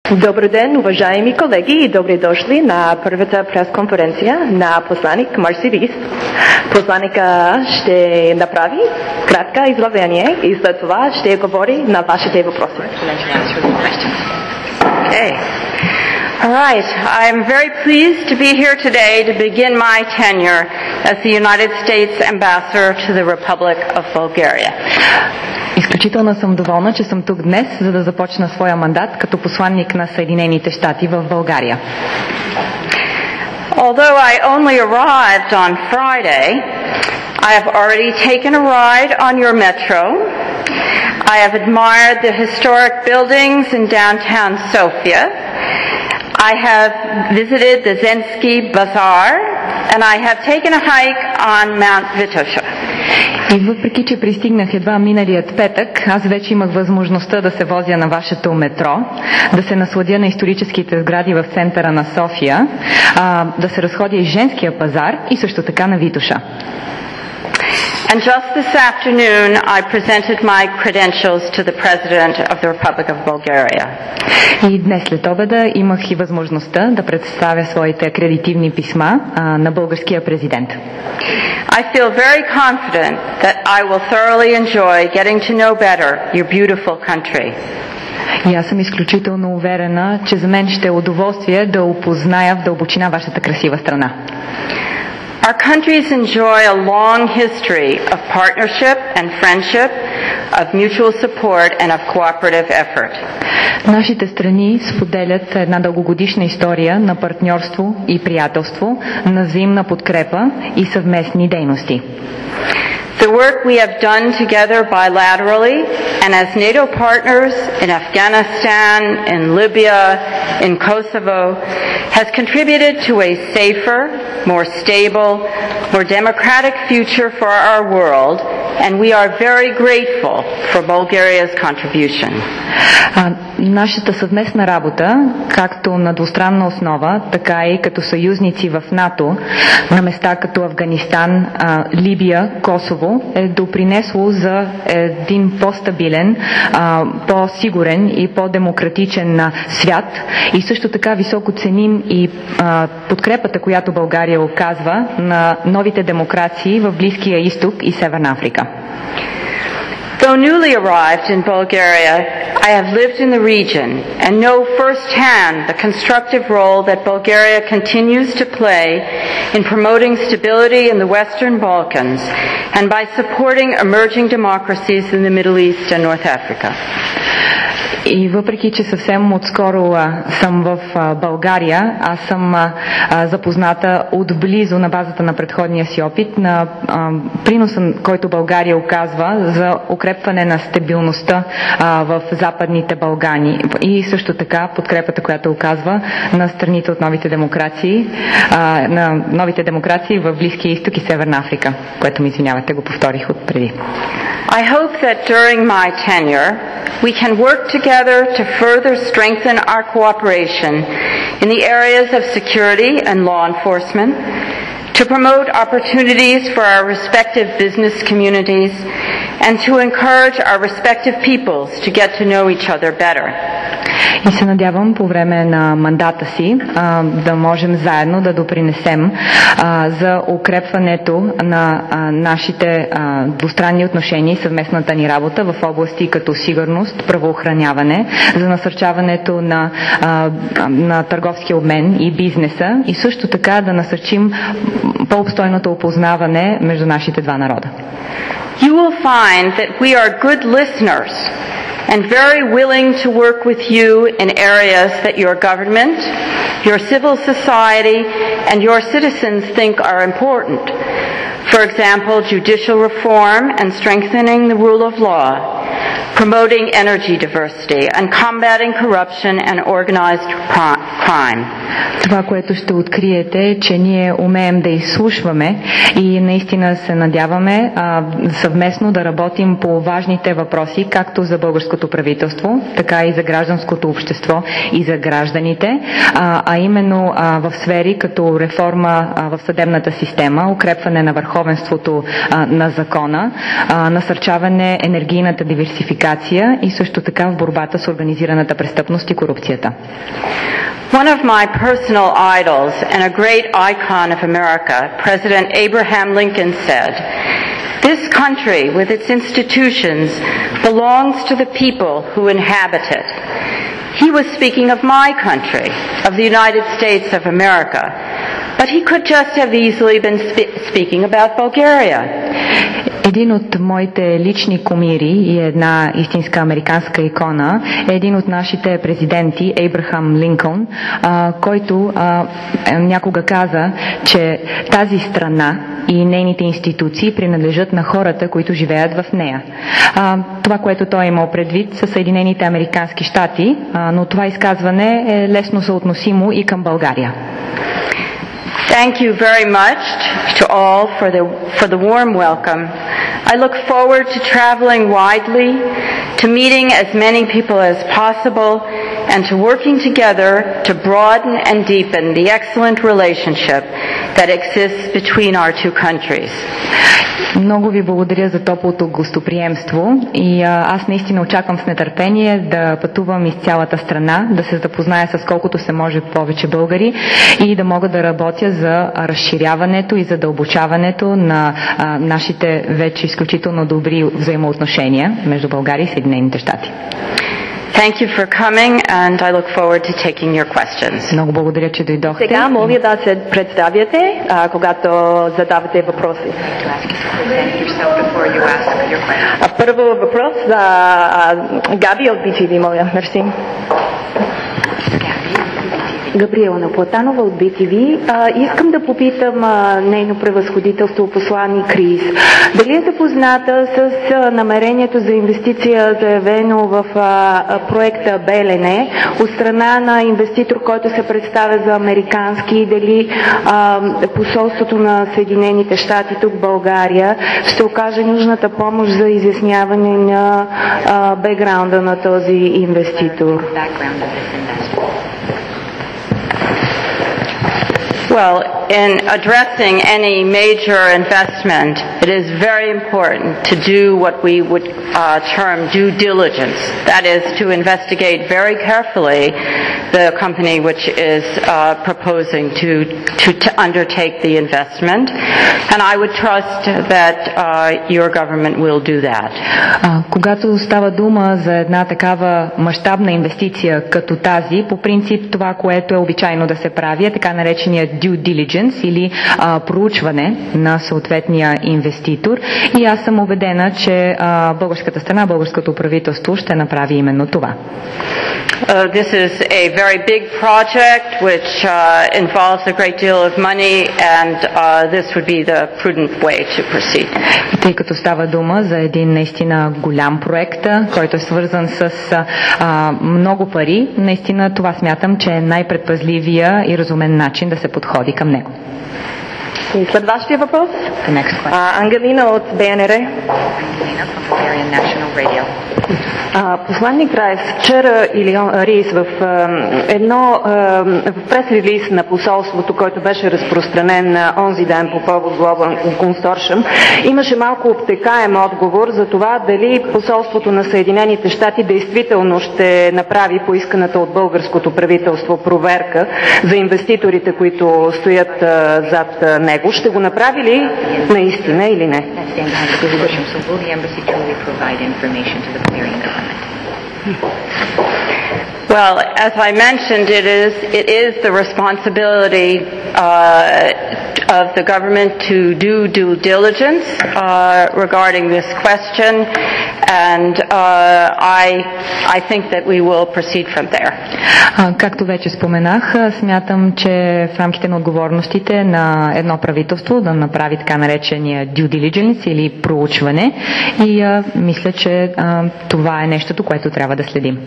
Добър ден, уважаеми колеги, и добре дошли на първата пресконференция на посланик Марси Рис. Посланника ще направи кратка изложение и след това ще говори на вашите въпроси. Okay. All right. I'm very pleased to be here today to begin my tenure as the United States Ambassador to the Republic of Bulgaria. Изключително съм доволна, че съм тук днес, за да започна своя мандат като посланник на Съединените щати в България. Although I only arrived on Friday, I have already taken a ride on your metro. I have admired the historic buildings in downtown Sofia. I have visited the Zensky Bazaar, and I have taken a hike on Mount Vitosha. И въпреки, че пристигнах едва миналият петък, аз вече имах възможността да се возя на вашето метро, да се насладя на историческите сгради в центъра на София, да се разходя из женския пазар и също така на Витоша. And just this afternoon, I presented my credentials to the President of the Republic of Bulgaria. И днес след обеда имах и възможността да представя своите акредитивни писма на българския президент. I feel very confident that I will thoroughly enjoy getting to know better your beautiful country. И аз съм изключително уверена, че за мен ще е удоволствие да опозная в дълбочина вашата красива страна. Our countries enjoy a long history of partnership and friendship, of mutual support and of cooperative effort. Нашите страни споделят една дългогодишна история на партньорство и приятелство, на взаимна подкрепа и съвместни дейности. The work we have done together bilaterally and as NATO partners in Afghanistan, in Libya, in Kosovo has contributed to a safer, more stable, more democratic future for our world, and we are very grateful for Bulgaria's contribution. Нашата съвместна работа, както на двустранна основа, така и като съюзници в НАТО, на места като Афганистан, Либия, Косово, е допринесло за един по-стабилен, по-сигурен и по-демократичен свят. И също така високо ценим и подкрепата, която България оказва на новите демокрации в Близкия изток и Северна Африка. Though newly arrived in Bulgaria, I have lived in the region and know firsthand the constructive role that Bulgaria continues to play in promoting stability in the Western Balkans and by supporting emerging democracies in the Middle East and North Africa. И въпреки, че съвсем отскоро съм в България, аз съм запозната отблизо на базата на предходния си опит на приноса, който България оказва за укрепване на стабилността в Западните Балкани и също така подкрепата, която оказва на страните от новите демокрации, в Близкия изток и Северна Африка, което ми извинявате, го повторих от преди. I hope that during my tenure we can work together to further strengthen our cooperation in the areas of security and law enforcement, to promote opportunities for our respective business communities, and to encourage our respective peoples to get to know each other better. И се надявам по време на мандата си да можем заедно да допринесем за укрепването на нашите двустранни отношения и съвместната ни работа в области като сигурност, правоохраняване, за насърчаването на търговския обмен и бизнеса и също така да насърчим по-обстойното опознаване между нашите два народа. You will find that we are good listeners and very willing to work with you in areas that your government, your civil society, and your citizens think are important. For example, judicial reform and strengthening the rule of law, promoting energy diversity, and combating corruption and organized crime. Това, което ще откриете, е, че ние умеем да изслушваме и наистина се надяваме съвместно да работим по важните въпроси, както за българското правителство, така и за гражданското общество и за гражданите, а именно в сфери като реформа в съдебната система, укрепване на върховенството на закона, насърчаване енергийната диверсификация диверсификация и също така в борбата с организираната престъпност и корупцията. One of my personal idols and a great icon of America, President Abraham Lincoln said, "This country with its institutions belongs to the people who inhabit it." He was speaking of my country, of the United States of America, but he could just have easily been speaking about Bulgaria. Един от моите лични кумири и една истинска американска икона е един от нашите президенти, Ейбрахам Линкълн, който някога каза, че тази страна и нейните институции принадлежат на хората, които живеят в нея. Това, което той е имал предвид, са Съединените американски щати, но това изказване е лесно съотносимо и към България. Thank you very much to all for the warm welcome. I look forward to traveling widely, to meeting as many people as possible, and to working together to broaden and deepen the excellent relationship that exists between our two countries. Много ви благодаря за топлото гостоприемство и аз наистина очаквам с нетърпение да пътувам из цялата страна, да се запозная с колкото се може повече българи и да мога да работя за разширяването и задълбочаването на нашите вече изключително добри взаимоотношения между България и Съединените щати. Thank you for coming, and I look forward to taking your questions. Много благодаря, че дойдохте. Сега моля да се представяте, когато задавате въпроси. Първо въпрос за Габи от BTV, моля. Мерси. Габриела Наплатанова от BTV. Искам да попитам нейно превъзходителство посланик Крис. Дали е запозната с намерението за инвестиция, заявено в проекта Белене от страна на инвеститор, който се представя за американски, дали посолството на Съединените щати тук в България ще окаже нужната помощ за изясняване на бекграунда на този инвеститор? Well, in addressing any major investment, it is very important to do what we would term due diligence. That is to investigate very carefully the company which is proposing to undertake the investment. And I would trust that your government will do that. Когато става дума за една такава мащабна инвестиция като тази, по принцип това, което е обичайно да се прави, е така наречения due diligence или проучване на съответния инвеститор. И аз съм убедена, че българската страна, българското правителство ще направи именно това. This is a very big project which involves a great deal of money, and this would be the prudent way to proceed. И тъй като става дума за един наистина голям проект, който е свързан с много пари, наистина това смятам, че е най-предпазливия и разумен начин да се подходи към него. И следващия въпрос. Ангелина от БНР. Посланник Райс, вчера Рис в прес-релиз на посолството, който беше разпространен онзи ден по повод Global Consortium, имаше малко обтекаем отговор за това дали посолството на Съединените щати действително ще направи поисканата от българското правителство проверка за инвеститорите, които стоят зад него. Ще го направи ли наистина или не? Well, as I mentioned, it is the responsibility of the government to do due diligence regarding this question, and I think that we will proceed from there. Както вече споменах, смятам, че в рамките на отговорностите на едно правителство да направи така наречения due diligence или проучване, и мисля, че това е нещото, което трябва да следим.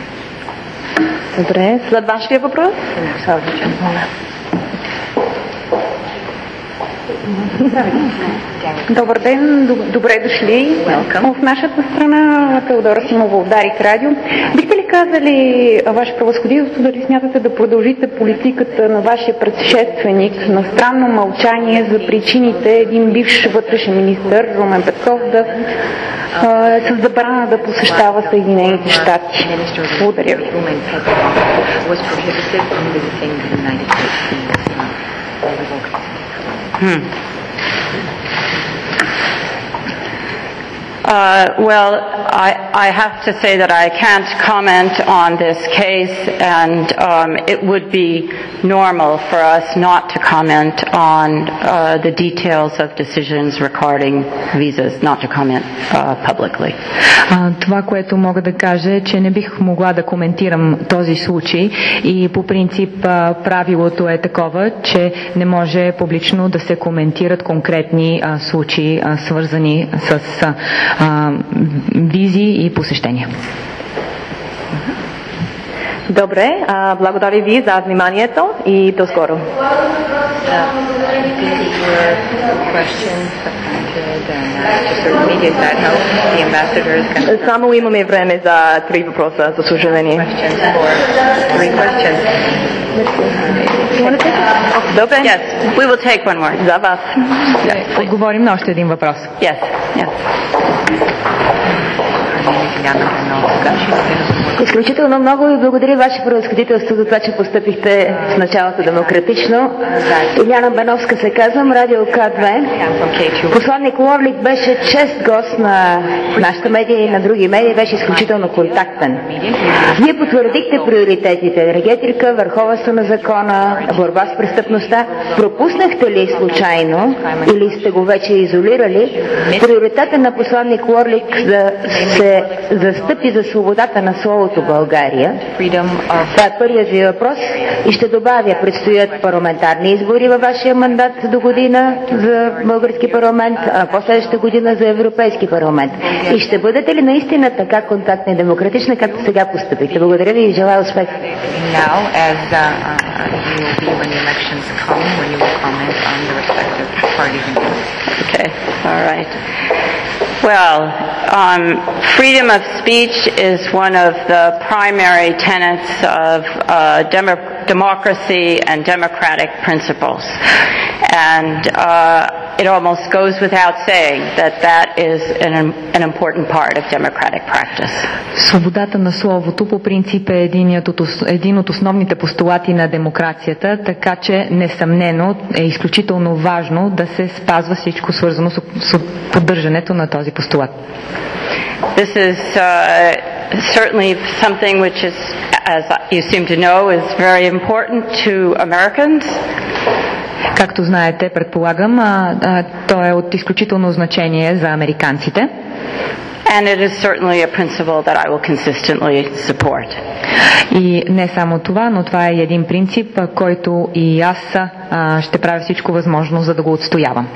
Добре, следващия въпрос. Добър ден, добре дошли. В нашата страна Теодора Симова от Дарик Радио. Бихте ли казали, Ваше превъзходителство, дали смятате да продължите политиката на вашия предшественик на странно мълчание за причините един бивш вътрешен министър Румен Петков да с забрана да посещава Съединените щати? Благодаря ви. Well, I have to say that I can't comment on this case, and it would be normal for us not to comment on the details of decisions regarding visas, not to comment publicly. Това, което мога да кажа е, че не бих могла да коментирам този случай и по принцип правилото е такова, че не може публично да се коментират конкретни случаи, свързани с визи и посещения. Добре, благодаря ви за вниманието и до скоро. Само имаме време за 3 въпроса, за съжаление. Добре. Yes, we will take one more. За вас. Отговорим на още един въпрос. Yes, yes. Изключително много ви благодаря, Ваше превъзходителство, за това, че постъпихте в началото демократично. Иляна Бановска се казвам, Радио К2. Посланник Уорлик беше чест гост на нашата медия и на други медии, беше изключително контактен. Вие потвърдихте приоритетите: енергетика, върховенство на закона, борба с престъпността. Пропуснахте ли случайно или сте го вече изолирали приоритета на посланник Уорлик да се застъпи за свободата на словото в България? Това е първият ви въпрос. И ще добавя, предстоят парламентарни избори във вашия мандат до година за български парламент, а последващата година за Европейски парламент. И ще бъдете ли наистина така контактна и демократична, както сега постъпихте? Благодаря ви и желая успех. Okay, all right. Well, freedom of speech is one of the primary tenets of democracy and democratic principles. And it almost goes without saying that that is an important part of democratic practice. Свободата на словото по принцип е един от основните постулати на демокрацията, така че несъмнено е изключително важно да се спазва всичко свързано с поддържането на този постулат. This is certainly something which is, as you seem to know, is very important to Americans. Както знаете, предполагам, то е от изключително значение за американците. And it is certainly a principle that I will consistently support. И не само това, но това е един принцип, който и аз ще правя всичко възможно, за да го отстоявам.